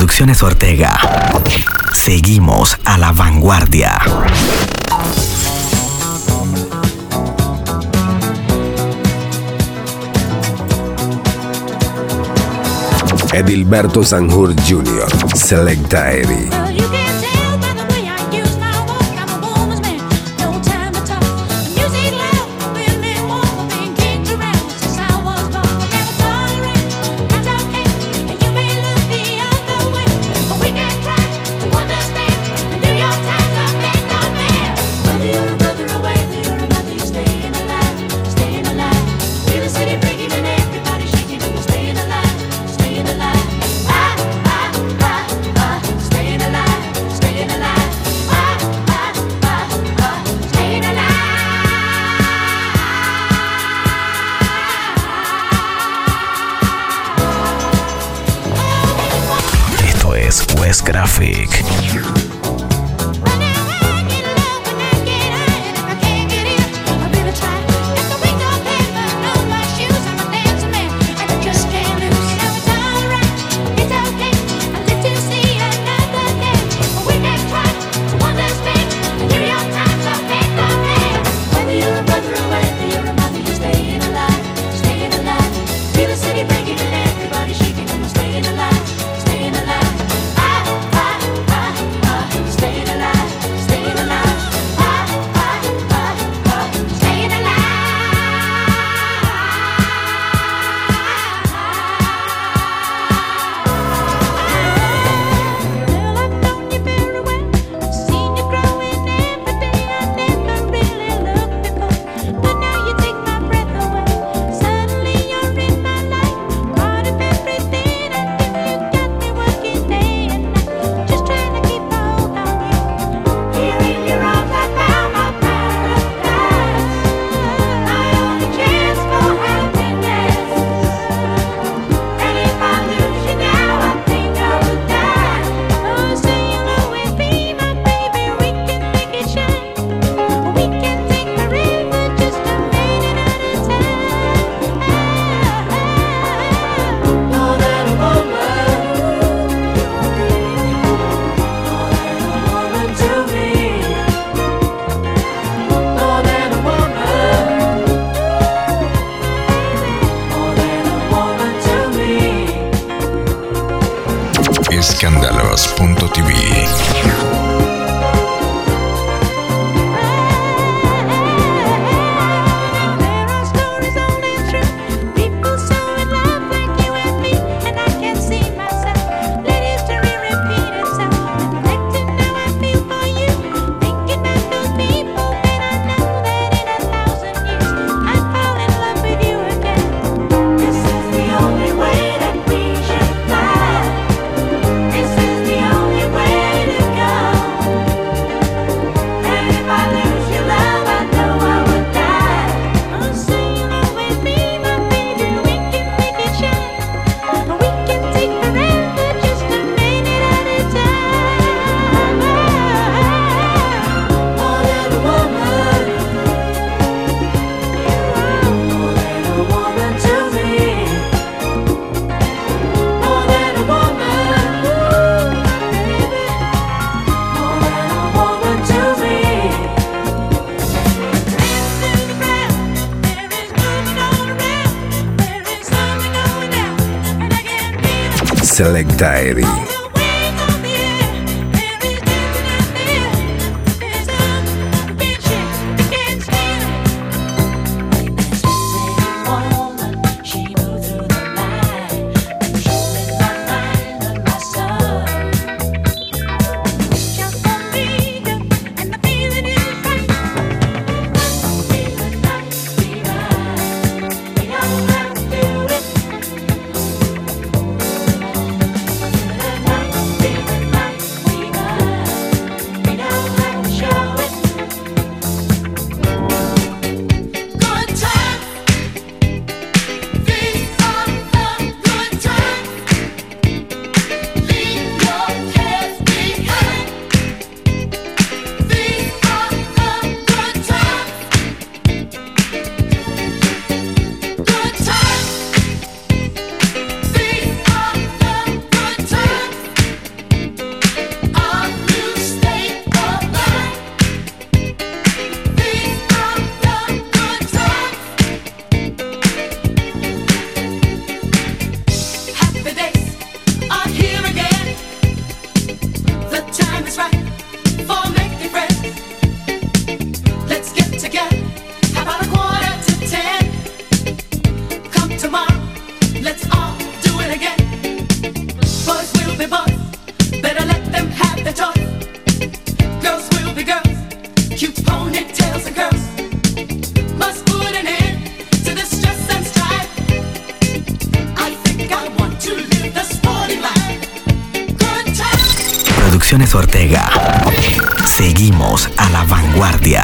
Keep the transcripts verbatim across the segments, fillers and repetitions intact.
Producciones Ortega. Seguimos a la vanguardia. Edilberto Sanjur junior Selecta Eddie. West Graphic. Escándalos punto t v. Selecta Eddie. Now Producciones Ortega. Seguimos a la vanguardia.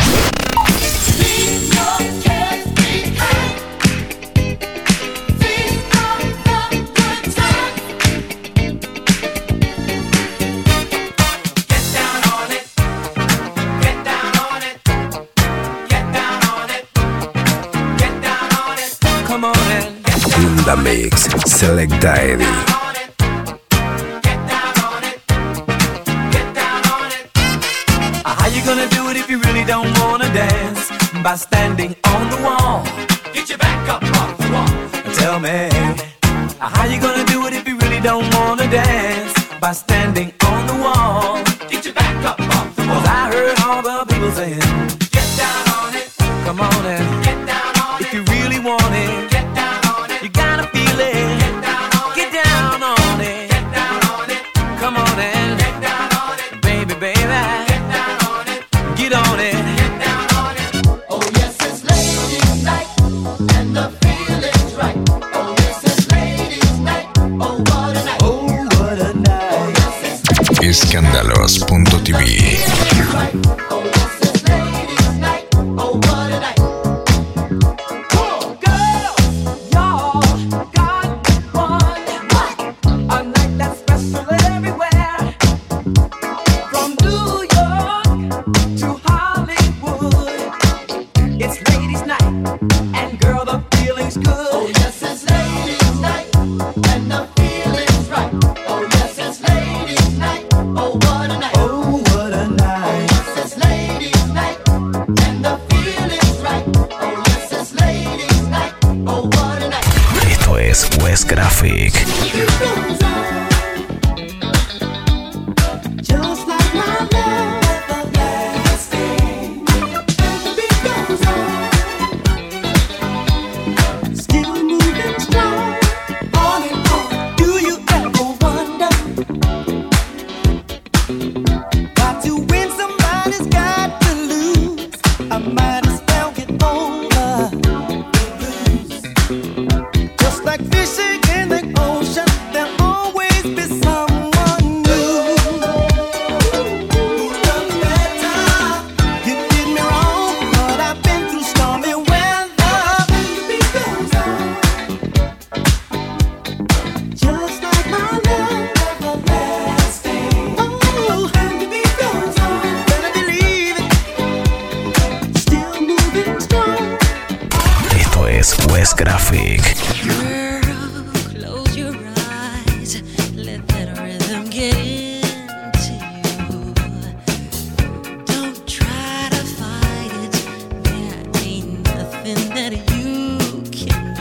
In the mix, Select Diary. How you gonna do it if you really don't wanna dance? By standing on the wall. Get your back up off the wall. Tell me, how you gonna do it if you really don't wanna dance? By standing on the wall. Get your back up off the wall. 'Cause I heard all the people saying, get down on it. Come on and get down on it. If you really want it, get down on it. You gotta feel it. Get down on it. Get down on it. Get down on it. Come on and get down on it. Baby, baby. Get on it. Get down on it. Oh yes, it's ladies' night, and the feeling's right. Oh yes, it's ladies' night. Oh what a night. Oh what a night. Oh yes, it's ladies' Escándalos punto t v. night. Oh yes, it's ladies' night. Oh what a night. Girls, y'all got one. What? A night that's special everywhere. From New York to Hollywood, it's ladies' night, and girl, the feeling's good. Oh yes, it's ladies' night, and the feeling's right. Oh yes, it's ladies' night. Oh what a night. Oh, what a Oh night. yes, it's ladies' night, and the feeling's right. Oh yes, it's ladies' night. Oh what a night. Esto es West Graphic. Just like my love everlasting. The beat goes on, still moving strong, on and on. Do you ever wonder? Got to win, somebody's got to lose. I might as well get over the blues. Just like fishing in the ocean, there'll always be someone new. Who done me better? You did me wrong, but I've been through stormy weather. The beat goes on, just like my love everlasting. Oh, and the beat goes on, better believe it. Still moving strong. Esto es West Graphic. Girl, close your eyes. Let that rhythm get into you. Don't try to fight it. There ain't nothing that you can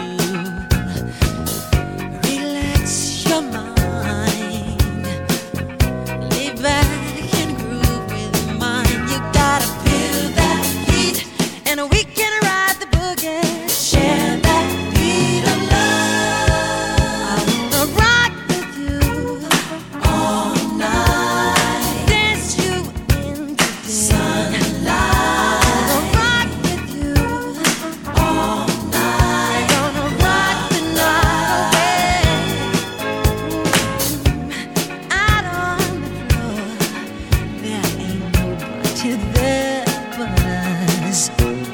do. Relax your mind. Lay back and groove with mine. You gotta feel that heat, and we can ride the boogie. Share that beat of love. I wanna rock with you all night. Dance you into the sunlight. I wanna rock with you all night. Gonna rock the night away. Out on the floor, there ain't nobody there but us.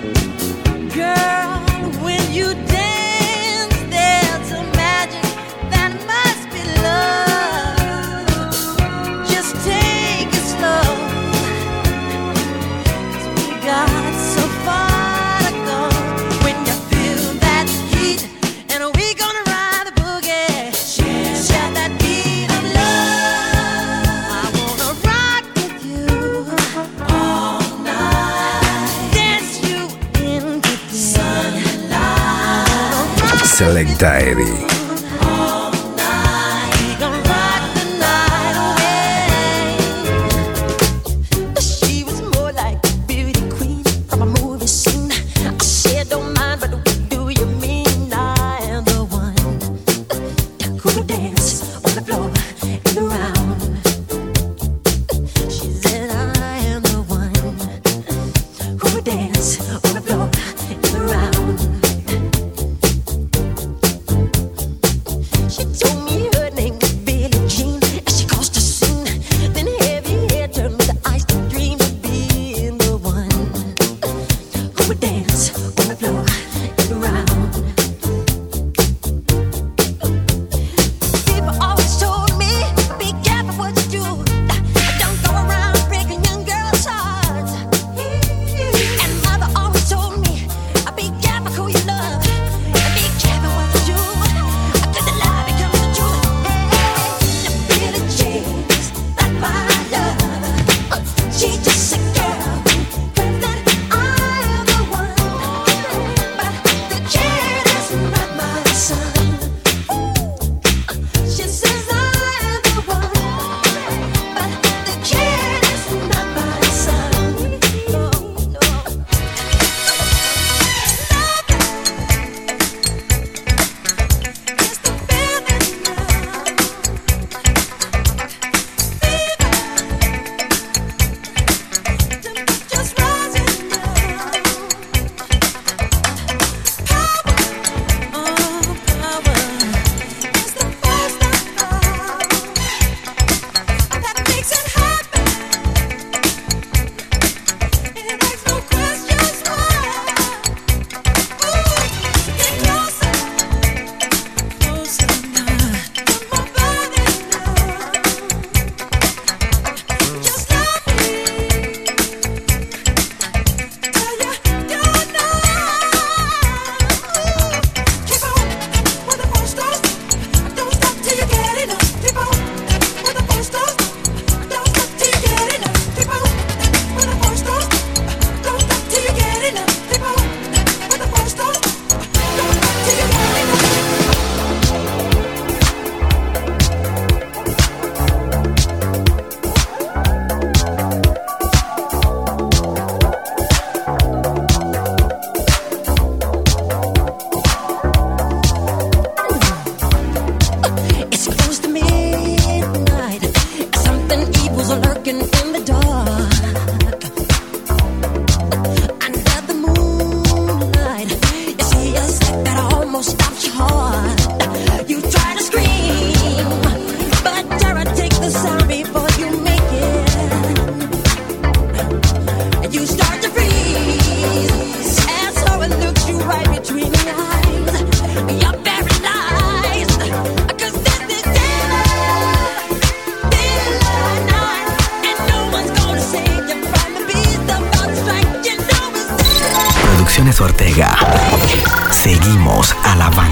Girl, when you dance, there's a magic that must be love. Just take it slow, 'cause we got so far to go. When you feel that heat, and we gonna ride the boogie. Share that beat of love. I wanna rock with you all night. Dance you into the sunlight. Select Diary. All night. We gon' rock the night away. She was more like a beauty queen from a movie scene. I said, don't mind, but what do you mean? I am the one who would dance on the floor and around. She said, I am the one who would dance on the floor and around.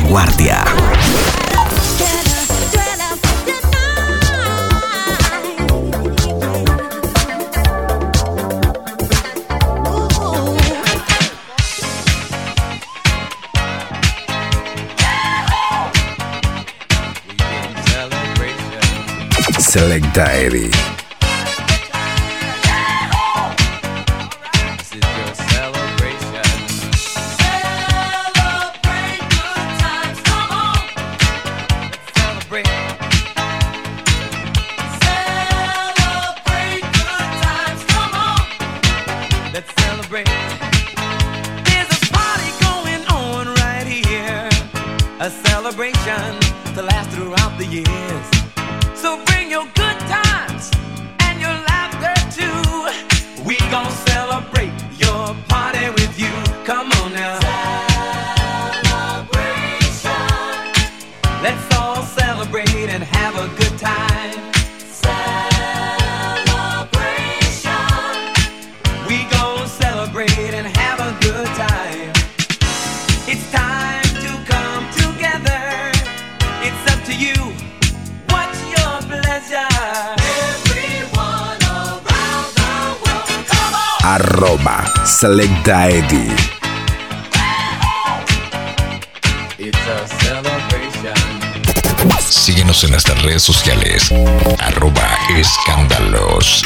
vanguardia. Selecta Eddie. A celebration to last throughout the years. So bring your good times and your laughter too. We gon' celebrate your party with you. Come on now. Celebration. Let's all celebrate and have a good time. Celebration. We gon' celebrate and have a good time. It's time to come together. It's up to you. What's your pleasure? Everyone around the world, come on. Arroba Selecta Eddie. It's a celebration. Síguenos en nuestras redes sociales. Arroba Escándalos.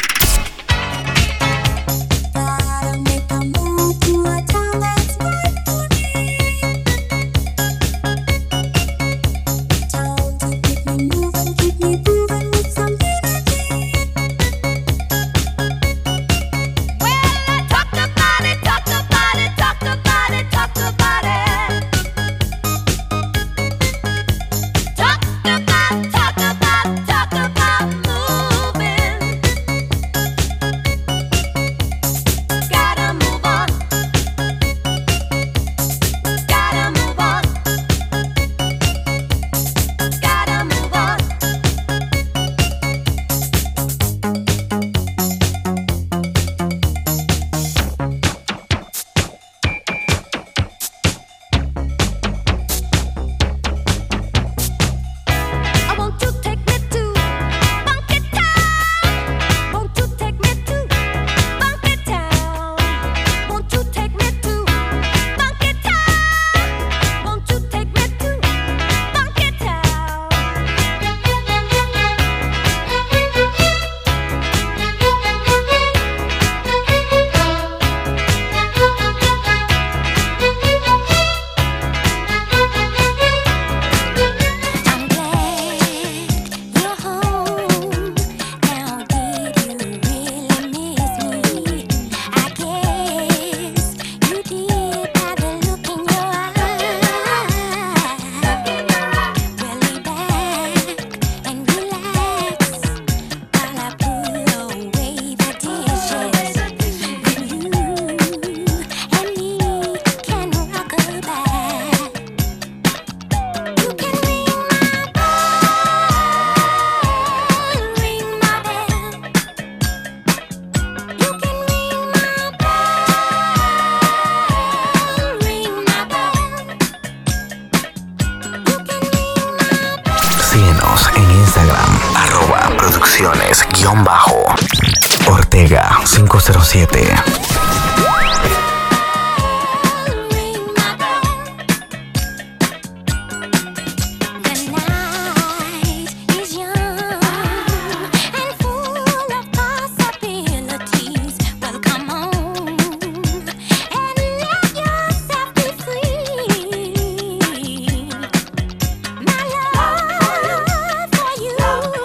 Síguenos en Instagram, arroba producciones guión bajo Ortega cinco cero siete.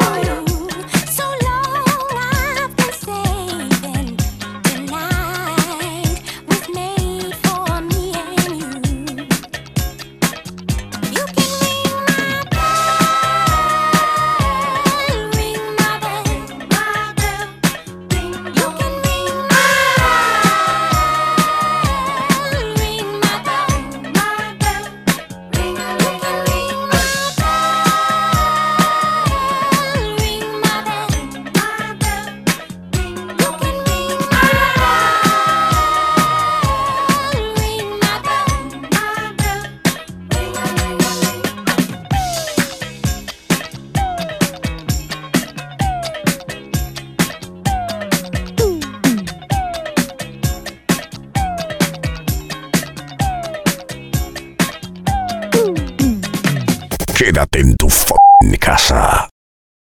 So long I've been saving tonight. Quédate en tu f***ing casa.